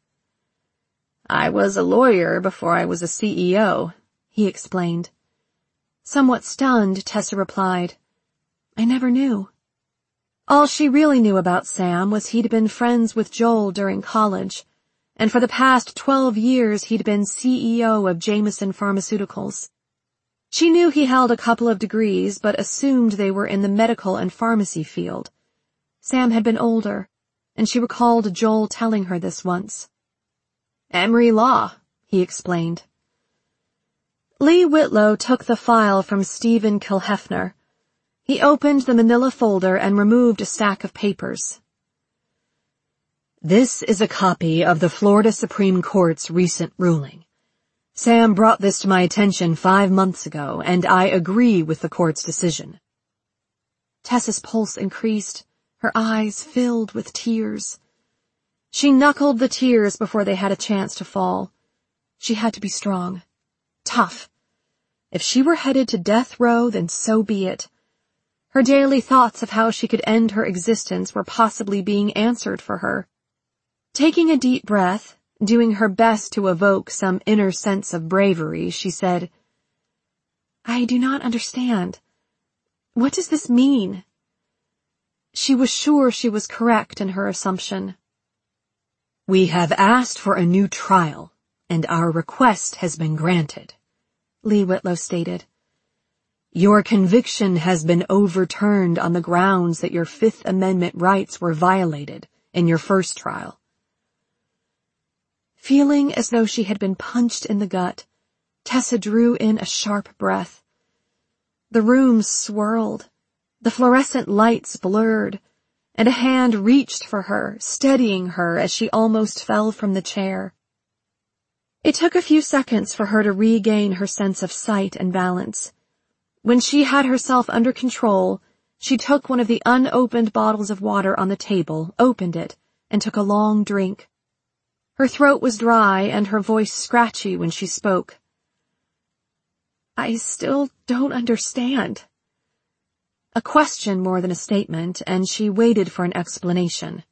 I was a lawyer before I was a C E O, he explained. Somewhat stunned, Tessa replied, I never knew. All she really knew about Sam was he'd been friends with Joel during college, and for the past twelve years he'd been C E O of Jameson Pharmaceuticals. She knew he held a couple of degrees, but assumed they were in the medical and pharmacy field. Sam had been older, and she recalled Joel telling her this once. Emory Law, he explained. Lee Whitlow took the file from Stephen Kilhefner. He opened the manila folder and removed a stack of papers. This is a copy of the Florida Supreme Court's recent ruling. Sam brought this to my attention five months ago, and I agree with the court's decision. Tessa's pulse increased, her eyes filled with tears. She knuckled the tears before they had a chance to fall. She had to be strong, tough. If she were headed to death row, then so be it. Her daily thoughts of how she could end her existence were possibly being answered for her. Taking a deep breath, doing her best to evoke some inner sense of bravery, she said, I do not understand. What does this mean? She was sure she was correct in her assumption. We have asked for a new trial, and our request has been granted, Lee Whitlow stated. Your conviction has been overturned on the grounds that your Fifth Amendment rights were violated in your first trial. Feeling as though she had been punched in the gut, Tessa drew in a sharp breath. The room swirled, the fluorescent lights blurred, and a hand reached for her, steadying her as she almost fell from the chair. It took a few seconds for her to regain her sense of sight and balance. When she had herself under control, she took one of the unopened bottles of water on the table, opened it, and took a long drink. Her throat was dry and her voice scratchy when she spoke. I still don't understand. A question more than a statement, and she waited for an explanation.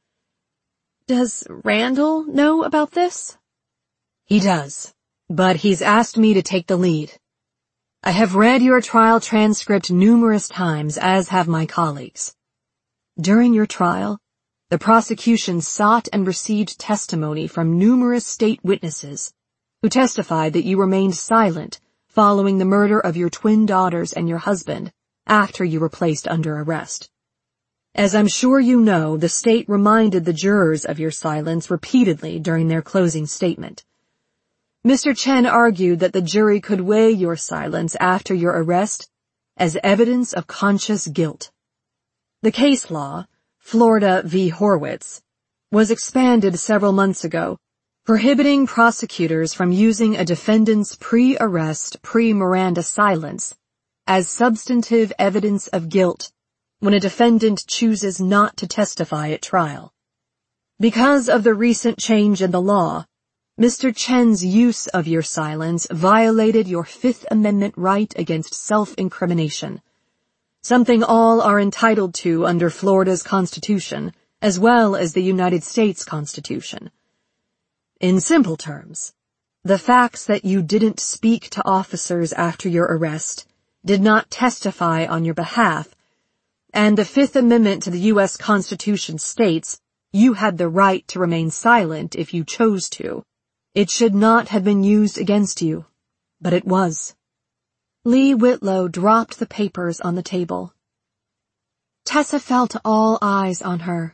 Does Randall know about this? He does, but he's asked me to take the lead. I have read your trial transcript numerous times, as have my colleagues. During your trial, the prosecution sought and received testimony from numerous state witnesses who testified that you remained silent following the murder of your twin daughters and your husband after you were placed under arrest. As I'm sure you know, the state reminded the jurors of your silence repeatedly during their closing statement. Mister Chen argued that the jury could weigh your silence after your arrest as evidence of conscious guilt. The case law, Florida v. Horwitz, was expanded several months ago, prohibiting prosecutors from using a defendant's pre-arrest, pre-Miranda silence as substantive evidence of guilt when a defendant chooses not to testify at trial. Because of the recent change in the law, Mister Chen's use of your silence violated your Fifth Amendment right against self-incrimination, something all are entitled to under Florida's Constitution, as well as the United States Constitution. In simple terms, the facts that you didn't speak to officers after your arrest, did not testify on your behalf, and the Fifth Amendment to the U S Constitution states you had the right to remain silent if you chose to. It should not have been used against you, but it was. Lee Whitlow dropped the papers on the table. Tessa felt all eyes on her.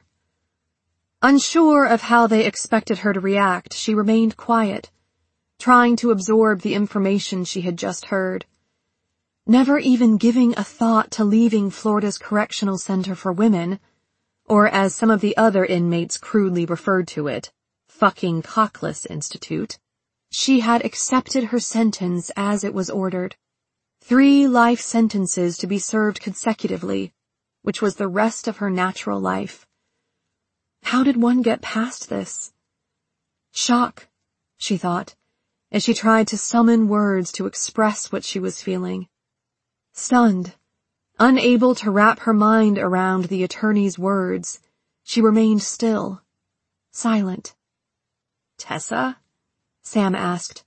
Unsure of how they expected her to react, she remained quiet, trying to absorb the information she had just heard. Never even giving a thought to leaving Florida's Correctional Center for Women, or as some of the other inmates crudely referred to it, fucking Cockless Institute, she had accepted her sentence as it was ordered. Three life sentences to be served consecutively, which was the rest of her natural life. How did one get past this? Shock, she thought, as she tried to summon words to express what she was feeling. Stunned, unable to wrap her mind around the attorney's words, she remained still, silent. Tessa? Sam asked.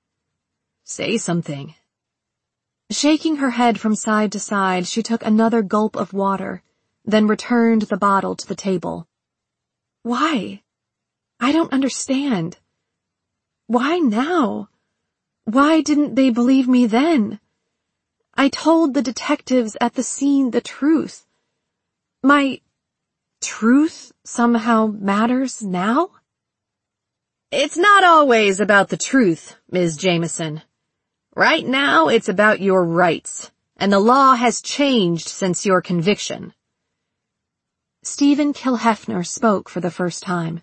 Say something. Shaking her head from side to side, she took another gulp of water, then returned the bottle to the table. Why? I don't understand. Why now? Why didn't they believe me then? I told the detectives at the scene the truth. My truth somehow matters now? It's not always about the truth, Miz Jameson. Right now it's about your rights, and the law has changed since your conviction. Stephen Kilhefner spoke for the first time.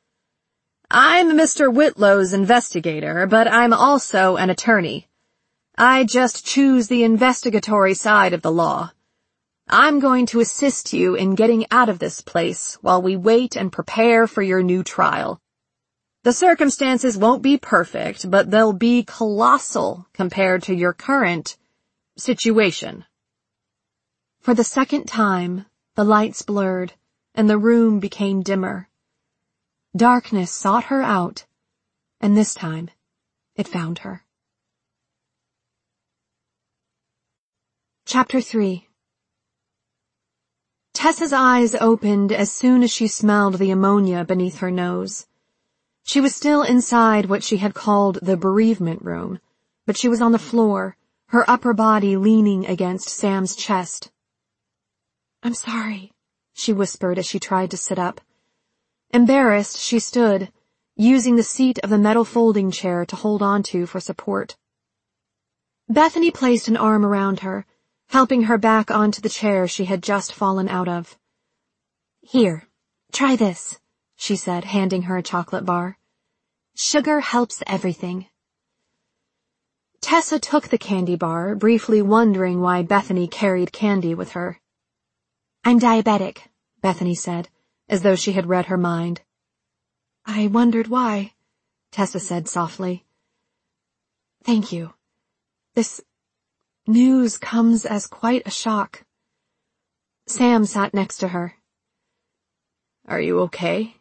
I'm Mister Whitlow's investigator, but I'm also an attorney. I just choose the investigatory side of the law. I'm going to assist you in getting out of this place while we wait and prepare for your new trial. The circumstances won't be perfect, but they'll be colossal compared to your current situation. For the second time, the lights blurred, and the room became dimmer. Darkness sought her out, and this time, it found her. Chapter three. Tessa's eyes opened as soon as she smelled the ammonia beneath her nose. She was still inside what she had called the bereavement room, but she was on the floor, her upper body leaning against Sam's chest. I'm sorry, she whispered as she tried to sit up. Embarrassed, she stood, using the seat of the metal folding chair to hold onto for support. Bethany placed an arm around her, helping her back onto the chair she had just fallen out of. "Here, try this," she said, handing her a chocolate bar. "Sugar helps everything." Tessa took the candy bar, briefly wondering why Bethany carried candy with her. "I'm diabetic," Bethany said, as though she had read her mind. "I wondered why," Tessa said softly. "Thank you. This news comes as quite a shock." Sam sat next to her. "Are you okay?"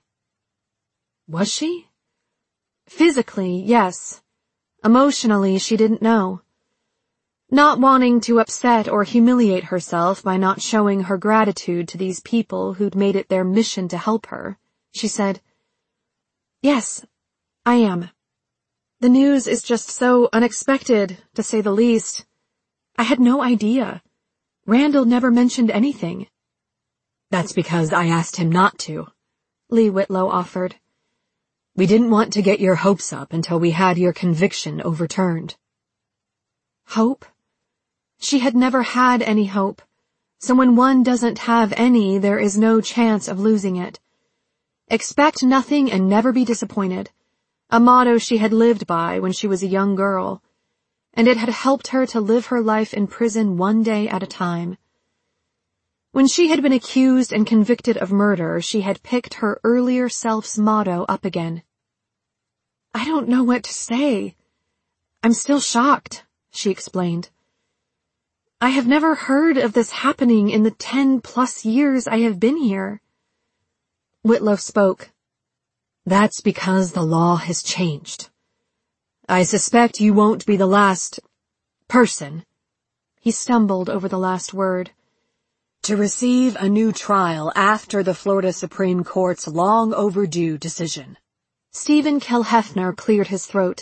Was she? Physically, yes. Emotionally, she didn't know. Not wanting to upset or humiliate herself by not showing her gratitude to these people who'd made it their mission to help her, she said, "Yes, I am. The news is just so unexpected, to say the least. I had no idea. Randall never mentioned anything." "That's because I asked him not to," Lee Whitlow offered. "We didn't want to get your hopes up until we had your conviction overturned." Hope? She had never had any hope, so when one doesn't have any, there is no chance of losing it. Expect nothing and never be disappointed, a motto she had lived by when she was a young girl, and it had helped her to live her life in prison one day at a time. When she had been accused and convicted of murder, she had picked her earlier self's motto up again. "I don't know what to say. I'm still shocked," she explained. "I have never heard of this happening in the ten-plus years I have been here." Whitlow spoke. "That's because the law has changed. I suspect you won't be the last person," he stumbled over the last word, "to receive a new trial after the Florida Supreme Court's long overdue decision." Stephen Kilhefner cleared his throat.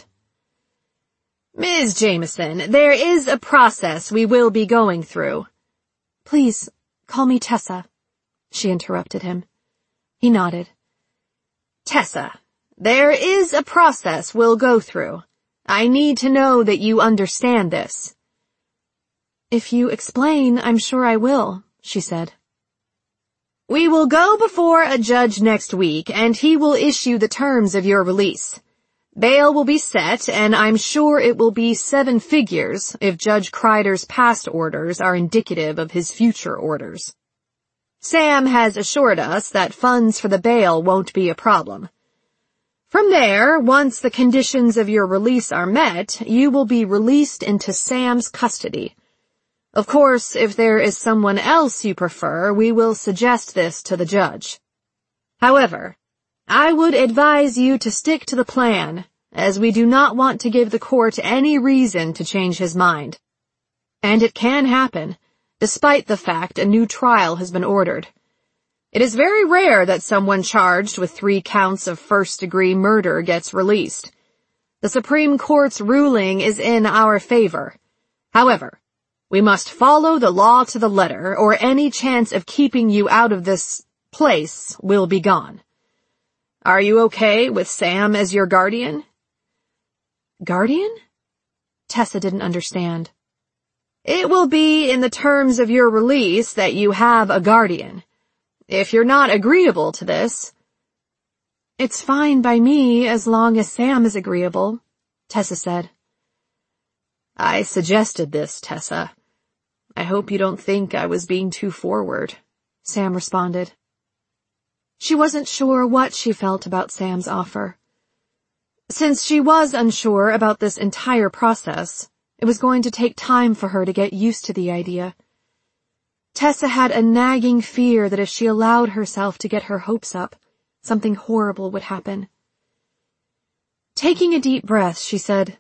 "Miz Jameson, there is a process we will be going through." "Please, call me Tessa," she interrupted him. He nodded. "Tessa, there is a process we'll go through. I need to know that you understand this." "If you explain, I'm sure I will," she said. "We will go before a judge next week, and he will issue the terms of your release. Bail will be set, and I'm sure it will be seven figures if Judge Kreider's past orders are indicative of his future orders. Sam has assured us that funds for the bail won't be a problem. From there, once the conditions of your release are met, you will be released into Sam's custody. Of course, if there is someone else you prefer, we will suggest this to the judge. However, I would advise you to stick to the plan, as we do not want to give the court any reason to change his mind. And it can happen, despite the fact a new trial has been ordered. It is very rare that someone charged with three counts of first-degree murder gets released. The Supreme Court's ruling is in our favor. However, we must follow the law to the letter, or any chance of keeping you out of this place will be gone. Are you okay with Sam as your guardian?" "Guardian?" Tessa didn't understand. "It will be in the terms of your release that you have a guardian. If you're not agreeable to this—" "It's fine by me as long as Sam is agreeable," Tessa said. "I suggested this, Tessa. I hope you don't think I was being too forward," Sam responded. She wasn't sure what she felt about Sam's offer. Since she was unsure about this entire process, it was going to take time for her to get used to the idea. Tessa had a nagging fear that if she allowed herself to get her hopes up, something horrible would happen. Taking a deep breath, she said,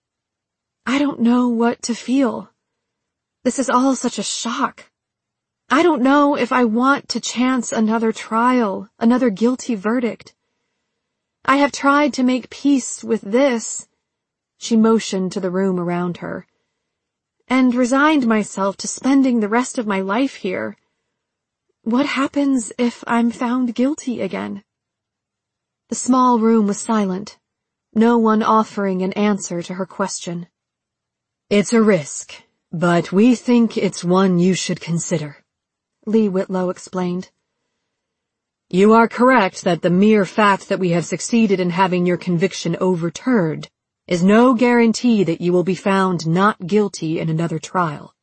"I don't know what to feel. This is all such a shock. I don't know if I want to chance another trial, another guilty verdict. I have tried to make peace with this," she motioned to the room around her, "and resigned myself to spending the rest of my life here. What happens if I'm found guilty again?" The small room was silent, no one offering an answer to her question. "It's a risk," But we think it's one you should consider, Lee Whitlow explained. You are correct that the mere fact that we have succeeded in having your conviction overturned is no guarantee that you will be found not guilty in another trial.